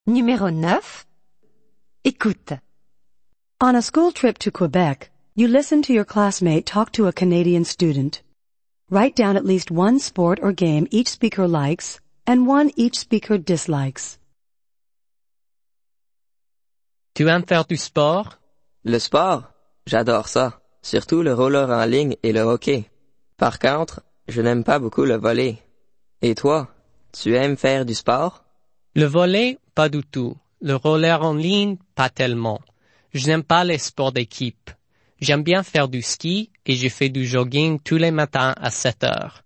Numéro 9. Écoute. On a school trip to Quebec, you listen to your classmate talk to a Canadian student. Write down at least one sport or game each speaker likes and one each speaker dislikes. Tu aimes faire du sport? Le sport? J'adore ça, surtout le roller en ligne et le hockey. Par contre, je n'aime pas beaucoup le volley. Et toi, tu aimes faire du sport? Le volley, pas du tout. Le roller en ligne, pas tellement. Je n'aime pas les sports d'équipe. J'aime bien faire du ski et je fais du jogging tous les matins à 7 heures.